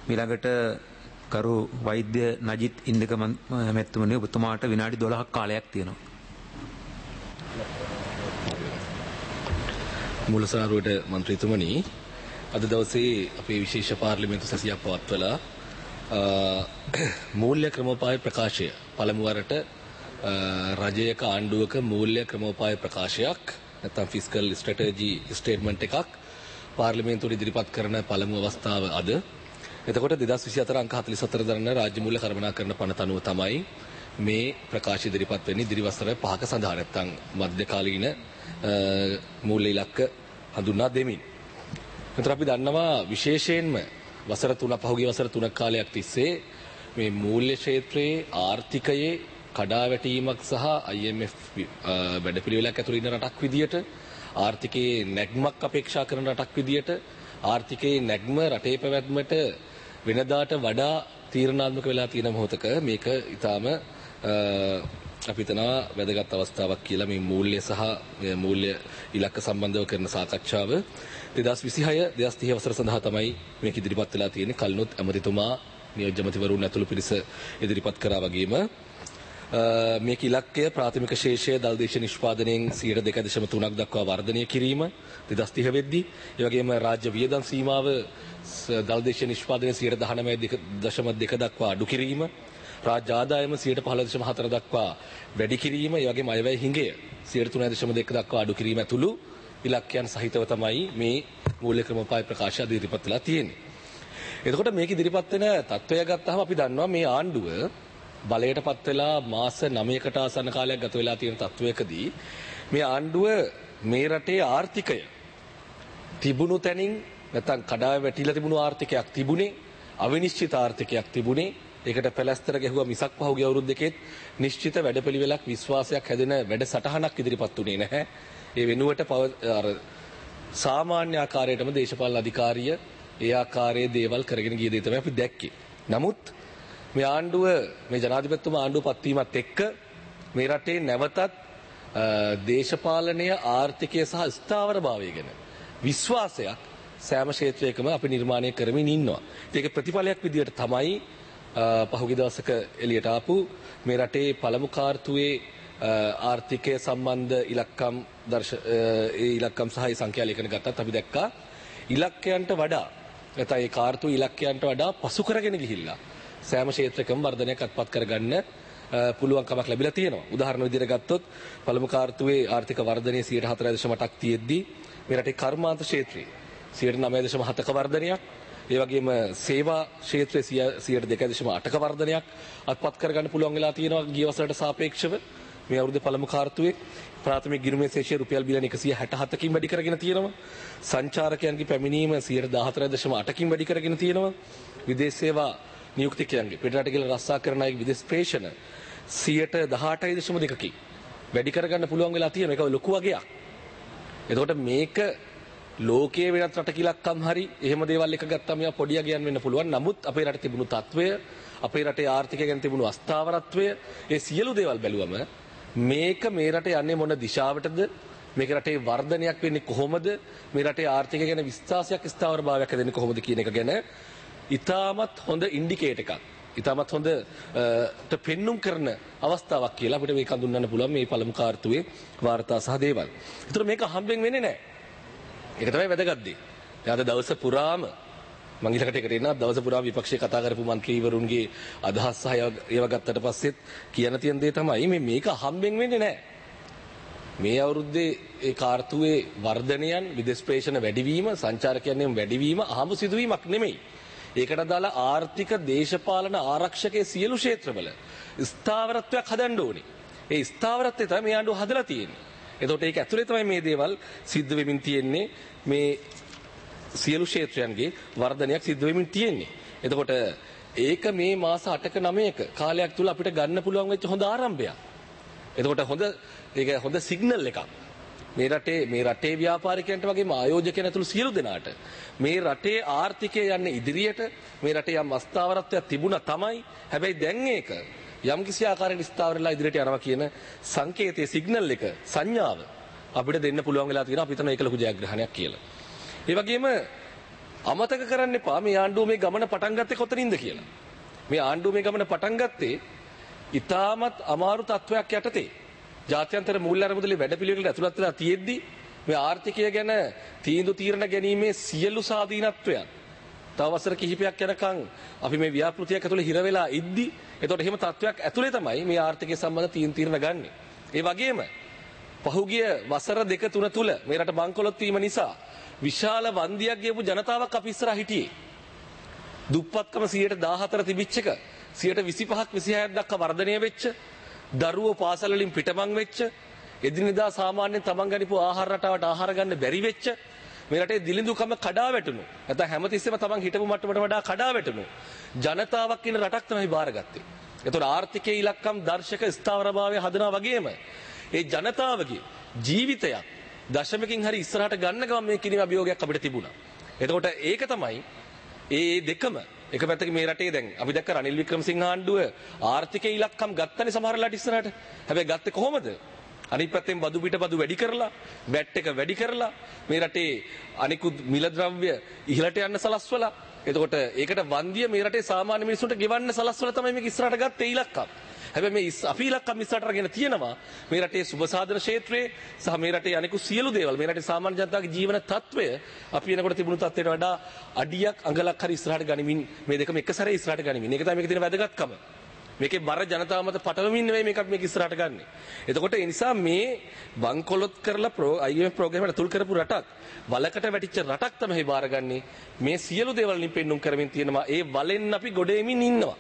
ඊළඟට කරු වෛද්‍ය නජිත් ඉන්දක මැතිතුමනි ඔබතුමාට විනාඩි 12ක් කාලයක් තියෙනවා. මුලසාරුවට මන්ත්‍රීතුමනි අද දවසේ අපේ විශේෂ පාර්ලිමේන්තු සැසියක් පවත්වලා මූල්‍ය ක්‍රමෝපාය ප්‍රකාශය පළමු වරට රජයක ආණ්ඩුවක මූල්‍ය ක්‍රමෝපාය ප්‍රකාශයක් නැත්නම් ෆිස්කල් ස්ට්‍රැටජි ස්ටේට්මන්ට් එකක් පාර්ලිමේන්තුවට ඉදිරිපත් කරන පළමු අවස්ථාව අද. එතකොට 2024 අංක 44 දරන රාජ්‍ය මූල්‍ය කළමනාකරණ පනත අනුව තමයි මේ ප්‍රකාශය ඉදිරිපත් වෙන්නේ ඉදිරි වසර 5ක සඳහා නැත්නම් මධ්‍යකාලීන මූල්‍ය ඉලක්ක හඳුන්වා දෙමින්. මෙතන අපි දන්නවා විශේෂයෙන්ම වසර 3 පහුගිය වසර 3ක කාලයක් තිස්සේ මේ මූල්‍ය ක්ෂේත්‍රයේ ආර්ථිකයේ කඩාවැටීමක් සහ IMF වැඩපිළිවෙලක් ඇතුළේ ඉන්න රටක් විදියට ආර්ථිකයේ නැග්මක් අපේක්ෂා කරන රටක් විදියට ආර්ථිකයේ නැග්ම රටේ පැවැත්මට වෙනදාට වඩා තීරණාත්මක වෙලා තියෙන මොහොතක මේක ඊටාම අපි හිතනවා වැදගත් අවස්ථාවක් කියලා මේ මූල්‍ය සහ මූල්‍ය ඉලක්ක සම්බන්ධව කරන සාකච්ඡාව 2026 2030 වසර සඳහා තමයි මේක ඉදිරිපත් වෙලා තියෙන්නේ. කලිනුත් ඇමතිතුමා නියෝජ්‍ය ඇමතිවරුන් ඇතුළු පිරිස ඉදිරිපත් කරා වගේම මේක ඉලක්කය ප්‍රාථමික ශේෂය දල්දේශ නිෂ්පාදනයෙන් 2.3ක් දක්වා වර්ධනය කිරීම 2030 වෙද්දී ඒ වගේම රාජ්‍ය වියදම් සීමාව දල්දේශ නිෂ්පාදනයේ 19.2 දක්වා අඩු කිරීම රාජ්‍ය ආදායම 15.4 දක්වා වැඩි කිරීම ඒ වගේම අයවැය හිඟය 3.2 දක්වා අඩු කිරීම ඇතුළු ඉලක්කයන් සහිතව තමයි මේ මූල්‍ය ක්‍රමෝපාය ප්‍රකාශය ඉදිරිපත් වෙලා තියෙන්නේ. එතකොට මේක ඉදිරිපත් වෙන තත්ත්වය ගත්තාම අපි දන්නවා මේ ආණ්ඩුව බලයටපත් වෙලා මාස 9කට ආසන්න කාලයක් ගත වෙලා තියෙන තත්ත්වයකදී මේ ආණ්ඩුව මේ රටේ ආර්ථිකය තිබුණු තැනින් නැත්නම් කඩා වැටිලා තිබුණු ආර්ථිකයක් තිබුණේ අවිනිශ්චිත ආර්ථිකයක් තිබුණේ ඒකට පැලැස්තර ගැහුවා මිසක් පහුගිය අවුරුදු දෙකෙත් නිශ්චිත වැඩපිළිවෙලක් විශ්වාසයක් හැදෙන වැඩසටහනක් ඉදිරිපත් උනේ නැහැ. ඒ වෙනුවට අර සාමාන්‍ය ආකාරයටම දේශපාලන අධිකාරිය ඒ ආකාරයේ දේවල් කරගෙන ගිය දේ තමයි අපි දැක්කේ. නමුත් මේ ආණ්ඩුව මේ ජනාධිපතිතුමා ආණ්ඩුව පත්වීමත් එක්ක මේ රටේ නැවතත් දේශපාලනීය ආර්ථිකය සහ ස්ථාවරභාවය ගැන විශ්වාසයක් සෑම ක්ෂේත්‍රයකම අපි නිර්මාණය කරමින් ඉන්නවා. ඒක ප්‍රතිඵලයක් විදියට තමයි පහුගිය දවසක එළියට ආපු මේ රටේ පළමු කාර්තුවේ ආර්ථිකය සම්බන්ධ ඉලක්කම් ඒ ඉලක්කම් සහ ඒ සංඛ්‍යා ලේඛන ගත්තත් අපි දැක්කා ඉලක්කයන්ට වඩා නැත්නම් ඒ කාර්තු ඉලක්කයන්ට වඩා පසු කරගෙන ගිහිල්ලා සෑම ක්ෂේත්‍රයකම වර්ධනයක් අත්පත් කරගන්න පුළුවන්කමක් ලැබිලා තියෙනවා. උදාහරණ විදිහට ගත්තොත් පළමු කාර්තුවේ ආර්ථික වර්ධනයේ 4.8ක් තියෙද්දී මේ රටේ කර්මාන්ත ක්ෂේත්‍රයේ 9.7ක වර්ධනයක් ඒ වගේම සේවා ක්ෂේත්‍රයේ 2.8ක වර්ධනයක් අත්පත් කරගන්න පුළුවන් වෙලා තියෙනවා ගිය වසරට සාපේක්ෂව. මේ අවුරුද්දේ පළමු කාර්තුවේ ප්‍රාථමික ගිණුමේ ශේෂය රුපියල් බිලියන 167කින් වැඩි කරගෙන තියෙනවා. සංචාරකයන්ගේ පැමිණීම 14.8කින් වැඩි කරගෙන තියෙනවා. විදේශ සේවා නියුක්තිකයන්ගේ පිටරට ගිහලා රස්සා කරන අයගේ විදේශ ප්‍රේෂණ 18.2කින් වැඩි කරගන්න පුළුවන් වෙලා තියෙනවා. ඒක ලොකු වගයක්. එතකොට මේක ලෝකයේ වෙනත් රටක ඉලක්කම් හරි එහෙම දේවල් එක ගත්තාම මේවා පොඩි අගයන් වෙන්න පුළුවන්. නමුත් අපේ රටේ තිබුණු තත්වය අපේ රටේ ආර්ථිකය ගැන තිබුණු අස්ථාවරත්වය ඒ සියලු දේවල් බැලුවම මේක මේ රටේ යන්නේ මොන දිශාවටද මේක රටේ වර්ධනයක් වෙන්නේ කොහොමද මේ රටේ ආර්ථිකය ගැන විශ්වාසයක් ස්ථාවරභාවයක් හැදෙන්නේ කොහොමද කියන එක ගැන ඉතාමත් හොඳ ඉන්ඩිකේටර් එකක් ඉතාමත් හොඳ පෙන්눔 කරන අවස්ථාවක් කියලා අපිට මේක හඳුන්වන්න පුළුවන් මේ පළමු කාර්තුවේ වාර්තා සහ දේවල්. ඒතර මේක හම්බෙන් වෙන්නේ නැහැ. ඒක තමයි වැදගත් දේ. අද දවස පුරාම මම ඊළඟට එකට එනවා දවස පුරාම විපක්ෂයේ කතා කරපු മന്ത്രിවරුන්ගේ අදහස් සහ ඒවා ගත්තට පස්සෙත් කියන තියෙන දේ තමයි මේක හම්බෙන් වෙන්නේ නැහැ. මේ අවුරුද්දේ ඒ කාර්තුවේ වර්ධනයන් විදේශ ප්‍රේෂණ වැඩිවීම සංචාරකයන්ගේ වැඩිවීම අහඹ සිදුවීමක් නෙමෙයි. ඒකට අදාළ ආර්ථික දේශපාලන ආරක්ෂකයේ සියලු ක්ෂේත්‍රවල ස්ථාවරත්වයක් හදන්න ඕනේ. ඒ ස්ථාවරත්වය තමයි මේ ආණ්ඩුව හදලා තියෙන්නේ. එතකොට ඒක ඇතුලේ තමයි මේ දේවල් සිද්ධ වෙමින් තියෙන්නේ. මේ සියලු ක්ෂේත්‍රයන්ගේ වර්ධනයක් සිද්ධ වෙමින් තියෙන්නේ. එතකොට ඒක මේ මාස 8ක 9ක කාලයක් තුල අපිට ගන්න පුළුවන් වෙච්ච හොඳ ආරම්භයක්. එතකොට හොඳ සිග්නල් එකක්. මේ රටේ ව්‍යාපාරිකයන්ට වගේම ආයෝජකයන් ඇතුළු සියලු දෙනාට මේ රටේ ආර්ථිකය යන්නේ ඉදිරියට මේ රටේ යම් අස්ථාවරත්වයක් තිබුණා තමයි. හැබැයි දැන් ඒක යම් කිසි ආකාරයකට ස්ථාවරලා ඉදිරියට යනවා කියන සංකේතයේ සිග්නල් එක සංඥාව අපිට දෙන්න පුළුවන් වෙලා තියෙනවා. අපි හිතනවා ඒක ලොකු ජයග්‍රහණයක් කියලා. ඒ වගේම අමතක කරන්න එපා මේ ආණ්ඩුව මේ ගමන පටන් ගත්තේ කොතනින්ද කියලා. මේ ආණ්ඩුව මේ ගමන පටන් ගත්තේ ඉතාමත් අමාරු තත්වයක් යටතේ. ජාත්‍යන්තර මූල්‍ය අරමුදලේ වැඩපිළිවෙලට ඇතුළත් වෙලා තියෙද්දි මේ ආර්ථිකය ගැන තීන්දුව తీරන ගැනීමේ සියලු ස්වාධීනත්වයන් තව වසර කිහිපයක් යනකම් අපි මේ ව්‍යාපෘතියක් ඇතුළේ හිර වෙලා ඉද්දි එතකොට එහෙම තත්වයක් ඇතුළේ තමයි මේ ආර්ථිකය සම්බන්ධ තීරණ ගන්නෙ. ඒ වගේම පහුගිය වසර දෙක තුන තුල මේ රට බංකොලොත් වීම නිසා විශාල වන්දියක් ගෙවපු ජනතාවක් අපි ඉස්සරහ හිටියේ. දුප්පත්කම 14% තිබිච්ච එක 25ක් 26ක් දක්වා වර්ධනය වෙච්ච, දරුවෝ පාසල් වලින් පිටමං වෙච්ච, එදිනෙදා සාමාන්‍යයෙන් තමන් ගනිපු ආහාර රටාවට ආහාර ගන්න බැරි වෙච්ච, මේ රටේ දිලිඳුකම කඩා වැටුණු. නැත්නම් හැමතිස්සෙම තමන් හිටපු මට්ටමට වඩා කඩා වැටුණු ජනතාවක් ඉන්න රටක් තමයි බාරගත්තේ. ඒතකොට ආර්ථිකයේ ඉලක්කම් දර්ශක ස්ථාවරභාවය හදනවා වගේම ඒ ජනතාවගේ ජීවිතයක් දශමකින් හරි ඉස්සරහට ගන්න ගමන් මේ කිරීම අභියෝගයක් අපිට තිබුණා. එතකොට ඒක තමයි ඒ දෙකම එක පැත්තක මේ රටේ දැන් අපි දැක්ක රනිල් වික්‍රමසිංහ ආණ්ඩුව ආර්ථිකයේ ඉලක්කම් ගත්තනේ සමහරලාට ඉස්සරහට. හැබැයි ගත්තේ කොහොමද? අනිත් පැත්තෙන් බදු පිට බදු වැඩි කරලා, වැට් එක වැඩි කරලා මේ රටේ අනිකුත් මිල ද්‍රව්‍ය ඉහළට යන්න සලස්වලා. එතකොට ඒකට වන්දිය මේ රටේ සාමාන්‍ය මිනිස්සුන්ට ගෙවන්න සලස්වලා තමයි මේක ඉස්සරහට ගත්තේ ඉලක්කම්. හැබැයි මේ අපි ඉලක්කම් ඉස්සරහට අරගෙන තියෙනවා මේ රටේ සුබසාධන ක්ෂේත්‍රයේ සහ මේ රටේ අනිකුත් සියලු දේවල් මේ රටේ සාමාන්‍ය ජනතාවගේ ජීවන තත්ත්වය අපි එනකොට තිබුණු තත්ත්වයට වඩා අඩියක් අඟලක් හරි ඉස්සරහට ගනිමින් මේ දෙකම එක සැරේ ඉස්සරහට ගනිමින්. ඒක තමයි මේකේ තියෙන වැදගත්කම. මේකේ බර ජනතාව මත පටලමින් නෙවෙයි මේක මේක ඉස්සරහට ගන්න. එතකොට ඒ නිසා මේ බංකොලොත් කරලා IMF ප්‍රෝග්‍රෑම් එකට තුල් කරපු රටක් වලකට වැටිච්ච රටක් තමයි බාරගන්නේ. මේ සියලු දේවල් වලින් පෙන්눔 කරමින් තියෙනවා. ඒ වලෙන් අපි ගොඩෙමින් ඉන්නවා.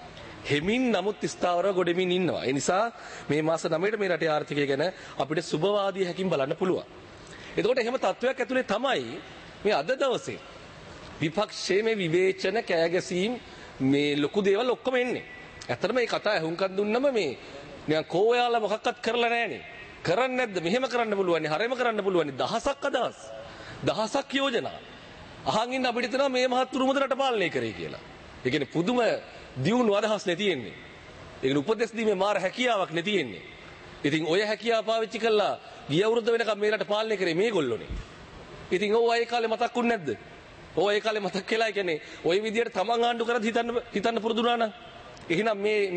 හෙමින් නමුත් ස්ථාවරව ගොඩෙමින් ඉන්නවා. ඒ නිසා මේ මාස 9ට මේ රටේ ආර්ථිකය ගැන අපිට සුබවාදී හැකින් බලන්න පුළුවන්. එතකොට එහෙම තත්වයක් ඇතුලේ තමයි මේ අද දවසේ විපක්ෂයේ මේ විවේචන කෑගැසීම් මේ ලොකු දේවල් ඔක්කොම එන්නේ. ඇත්තටම මේ කතා ඇහුම්කන් දුන්නම මේ නිකන් කෝයාලා මොකක්වත් කරලා නැහනේ. කරන්නේ නැද්ද? මෙහෙම කරන්න පුළුවන්. හරෙම කරන්න පුළුවන්. දහසක් අදහස්. දහසක් යෝජනා. අහන් ඉන්න අපිට හිතනවා මේ මහත්තුරු මුදලට පාලනය කරේ කියලා. ඒ කියන්නේ පුදුම දියුණු අදහස් නේ තියෙන්නේ. ඒකන උපදෙස් දීමේ මාර හැකියාවක් නේ තියෙන්නේ. ඉතින් ඔය හැකියාව පාවිච්චි කළා ගිය අවුරුද්ද වෙනකම් මේ රට පාලනය කරේ මේගොල්ලෝනේ. ඉතින් ඕවා ඒ කාලේ මතක්ුන්නේ නැද්ද? ඕවා ඒ කාලේ මතක් වෙලා කියන්නේ ওই විදියට තමන් ආණ්ඩු කරත් හිතන්න පුරුදු වුණා නම් එහෙනම්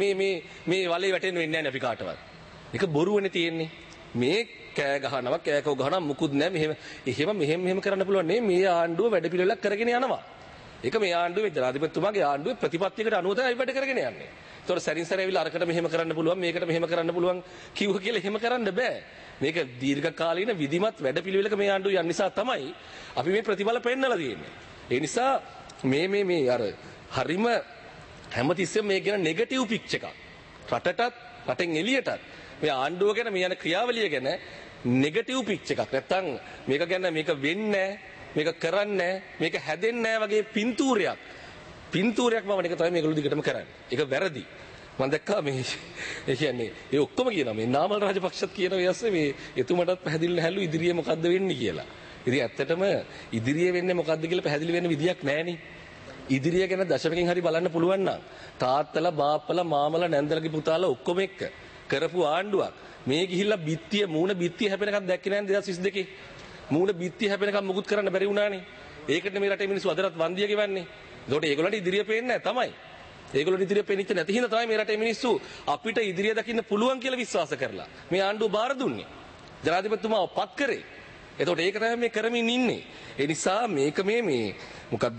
මේ වලේ වැටෙන්න වෙන්නේ නැහැ අපි කාටවත්. ඒක බොරුවනේ තියෙන්නේ. මේ කෑ ගහනවා කෑකෝ ගහනවා මුකුත් නැහැ. මෙහෙම කරන්න පුළුවන් නේ. මේ ආණ්ඩුව වැඩ පිළිවෙලක් කරගෙන යනවා. ඒක මේ ආණ්ඩුවේ ජනාධිපතිතුමාගේ ආණ්ඩුවේ ප්‍රතිපත්තියකට අනුව තමයි වැඩ කරගෙන යන්නේ. ඒතකොට සැරින් සැරේ ඇවිල්ලා අරකට මෙහෙම කරන්න පුළුවන් මේකට මෙහෙම කරන්න පුළුවන් කිව්ව කියලා එහෙම කරන්න බෑ. මේක දීර්ඝකාලීන විධිමත් වැඩ පිළිවෙලක මේ ආණ්ඩුව යන නිසා තමයි අපි මේ ප්‍රතිඵල පෙන්නලා තියෙන්නේ. ඒ නිසා මේ අර හරිම හැමතිස්සෙම මේ කියන නෙගටිව් පිච් එකක්. රටටත් රටෙන් එළියටත් මේ ආණ්ඩුව ගැන මේ යන ක්‍රියාවලිය ගැන නෙගටිව් පිච් එකක්. නැත්තම් මේක ගැන මේක වෙන්නේ මේක කරන්නේ මේක හැදෙන්නේ වගේ පින්තූරයක් බව එක තමයි මේගොල්ලෝ දිගටම කරන්නේ. ඒක වැරදි. මම දැක්කා මේ ඒ කියන්නේ ඒ ඔක්කොම කියනවා මේ නාමල් රාජපක්ෂත් කියන විශ්සේ මේ එතුමටත් පැහැදිලි නැහැලු ඉදිරියේ මොකද්ද වෙන්නේ කියලා. ඉතින් ඇත්තටම ඉදිරියේ වෙන්නේ මොකද්ද කියලා පැහැදිලි වෙන්න විදියක් නැහැනේ. ඉදිරිය ගැන දශමකින් හරි බලන්න පුළුවන් නම් තාත්තලා බාප්පලා මාමලා නැන්දලගේ පුතාලා ඔක්කොම එක්ක කරපු ආණ්ඩුවක් මේ ගිහිල්ලා මූණ බිත්තිය හැපෙනකන් දැක්කේ නැහැ 2022. මූණ බිත්තිය හැපෙනකම් මුකුත් කරන්න බැරි වුණානේ. ඒකට මේ රටේ මිනිස්සු අදටත් වන්දිය ගෙවන්නේ. ඒකට ඒගොල්ලන්ට ඉදිරිය පේන්නේ නැහැ තමයි. ඒගොල්ලන්ට ඉදිරිය පේනිච්ච නැති හින්දා තමයි මේ රටේ මිනිස්සු අපිට ඉදිරිය දකින්න පුළුවන් කියලා විශ්වාස කරලා මේ ආණ්ඩුව බාර දුන්නේ. ජනාධිපතිතුමාව පත් කරේ. ඒකට ඒක තමයි මේ කරමින් ඉන්නේ. ඒ නිසා මේක මේ මොකද්ද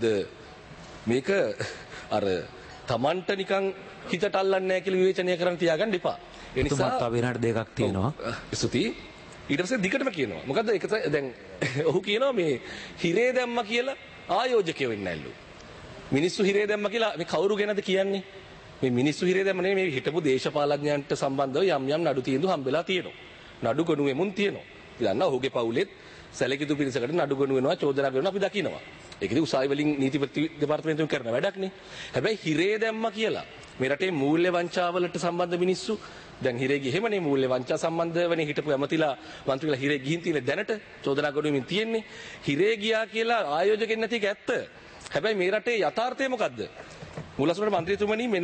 මේක අර Tamanට නිකන් හිතට අල්ලන්නේ නැහැ කියලා විවේචනය කරන්න තියාගන්න එපා. ඒ නිසා තව වෙනාට දෙකක් තියෙනවා. ස්තුතියි. ඊට පස්සේ දිගටම කියනවා. මොකද්ද ඒක දැන් ඔහු කියනවා මේ හිරේ දැම්ම කියලා ආයෝජකයෝ ඉන්නේ නැල්ලු. මිනිස්සු හිරේ දැම්ම කියලා මේ කවුරු ගැනද කියන්නේ? මේ මිනිස්සු හිරේ දැම්ම නෙමෙයි මේ හිටපු දේශපාලඥයන්ට සම්බන්ධව යම් නඩු තීන්දුව හම්බෙලා තියෙනවා. නඩු ගොනුවෙමුන් තියෙනවා. ඉතින් ඔහුගේ පවුලෙත් සැලකිතු පිරිසකට නඩු ගොනු වෙනවා චෝදනා කරනවා අපි දකිනවා. ඒක ඉතින් උසාවි වලින් නීතිපති දෙපාර්තමේන්තුවෙන් කරන වැඩක් නේ. හැබැයි හිරේ දැම්ම කියලා මේ රටේ මූල්‍ය වංචාවලට සම්බන්ධ මිනිස්සු දැන් හිරේ ගිහිමනේ මූල්‍ය වංචා සම්බන්ධවනේ හිටපු ඇමතිලා මන්ත්‍රීලා හිරේ ගිහින් තියෙන දැනට චෝදනා ගොනුවෙමින් තියෙන්නේ. හිරේ ගියා කියලා ආයෝජකෙන් නැති එක ඇත්ත. හැබැයි මේ රටේ යථාර්ථය මොකද්ද? මුලසුනට මන්ත්‍රීතුමනි මෙන්න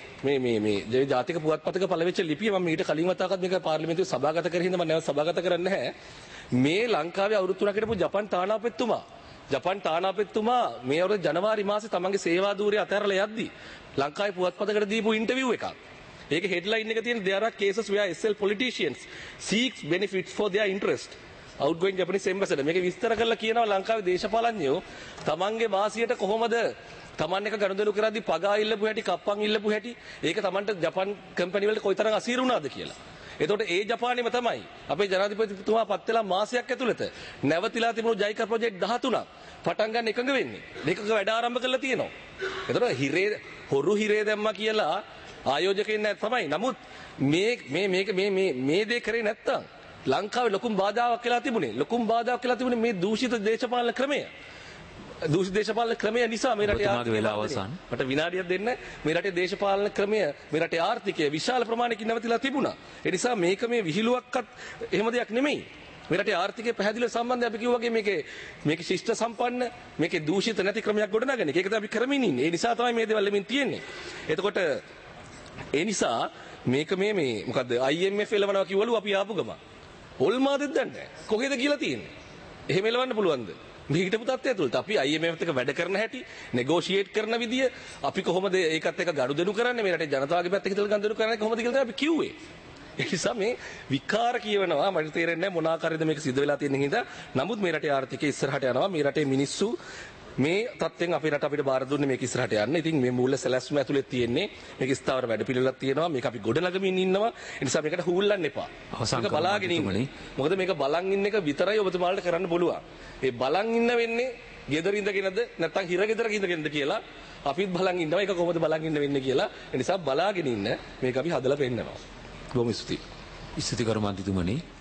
මේ ජාතික පුවත්පතක පළවෙච්ච ලිපිය මම ඊට කලින් වතාවකත් මේක පාර්ලිමේන්තුවේ සභාගත කරගෙන මම නැවත සභාගත කරන්න නැහැ. මේ ලංකාවේ අවුරුදු 3කට හිටපු ජපන් තානාපතිතුමා ජපාන් තානාපතිතුමා මේ අවුරුදු ජනවාරි මාසේ තමන්ගේ සේවා ධූරය අතහැරලා යද්දි ලංකාවේ පුවත්පතකට දීපු ඉන්ටර්විව් එකක්. ඒක හෙඩ්ලයින් එක තියෙන there are cases where SL politicians seeks benefits for their interest. outgoing Japanese ambassador මේක විස්තර කරලා කියනවා ලංකාවේ දේශපාලඥයෝ තමන්ගේ වාසියට කොහොමද තමන් එක ගනුදෙනු කරද්දී පගා ඉල්ලපු හැටි කප්පන් ඉල්ලපු හැටි ඒක තමන්ට ජපාන් කම්පැනි වලට කොයිතරම් අසීරු වුණාද කියලා. එතකොට ඒ ජපානයේම තමයි අපේ ජනාධිපතිතුමා පත් වෙලා මාසයක් ඇතුළත නැවතිලා තිබුණු ජයිකා ප්‍රොජෙක්ට් 13ක් පටන් ගන්න එකඟ වෙන්නේ. මේකක වැඩ ආරම්භ කරලා තියෙනවා. එතකොට හොරු හිරේ දැම්මා කියලා ආයෝජකයන් තමයි. නමුත් මේ දේ කරේ නැත්තම් ලංකාවේ ලොකුම බාධාවක් කියලා තිබුණේ. ලොකුම බාධාවක් කියලා තිබුණේ මේ දූෂිත දේශපාලන ක්‍රමය. දූෂිත දේශපාලන ක්‍රමය නිසා මේ රටේ මට විනාඩියක් දෙන්න. මේ රටේ දේශපාලන ක්‍රමය මේ රටේ ආර්ථිකය විශාල ප්‍රමාණයකින් නැවතිලා තිබුණා. ඒ නිසා මේක මේ විහිළුවක්වත් එහෙම දෙයක් නෙමෙයි. මේ රටේ ආර්ථිකයේ පැහැදිලිව සම්බන්ධය අපි කිව්වා වගේ මේකේ ශිෂ්ට සම්පන්න මේකේ දූෂිත නැති ක්‍රමයක් ගොඩනගන එක. ඒක තමයි අපි කරමින් ඉන්නේ. ඒ නිසා තමයි මේ දේවල් ලෙමින් තියෙන්නේ. එතකොට ඒ නිසා මේක මේ මොකද්ද IMF එලවනවා කිව්වලු අපි ආපු ගම. හොල්මාදෙත් දන්නේ නැහැ. කොහෙද කියලා තියෙන්නේ. එහෙම එලවන්න පුළුවන්ද? මේ හිටපු තත්ත්වය තුළට අපි IMF එක වැඩ කරන හැටි, නෙගෝෂියේට් කරන විදිය, අපි කොහොමද ඒකත් එක්ක ගනුදෙනු කරන්නේ, මේ රටේ ජනතාවගේ පැත්තක ඉඳලා ගනුදෙනු කරන්නේ කොහොමද කියලා තමයි අපි කිව්වේ. ඒ නිසා මේ විකාර කියවනවා මට තේරෙන්නේ නැහැ මොන ආකාරයේද මේක සිද්ධ වෙලා තියෙන හින්දා. නමුත් මේ රටේ ආර්ථිකය ඉස්සරහට යනවා. මේ රටේ මිනිස්සු මේ තත්ත්වෙන් අපේ රට අපිට බාර දුන්නේ මේක ඉස්සරහට යන්න. ඉතින් මේ මූල්‍ය සැලැස්ම ඇතුලේ තියෙන්නේ මේක ස්ථාවර වැඩ පිළිවෙලක් තියෙනවා. මේක අපි ගොඩනගමින් ඉන්නවා. ඒ නිසා මේකට හූල්ලන්න එපා. මේක බලාගෙන ඉන්න. මොකද මේක බලන් ඉන්න එක විතරයි ඔබතුමාලට කරන්න පුළුවන්. ඒ බලන් ඉන්න වෙන්නේ ගෙදර ඉඳගෙනද නැත්නම් හිර ගෙදරක ඉඳගෙනද කියලා අපිත් බලන් ඉන්නවා. ඒක කොහොමද බලන් ඉන්න වෙන්නේ කියලා. ඒ නිසා බලාගෙන ඉන්න මේක අපි හදලා පෙන්නනවා. බොහොම ස්තුතියි. ස්තුති කරු මන්ත්‍රීතුමනි.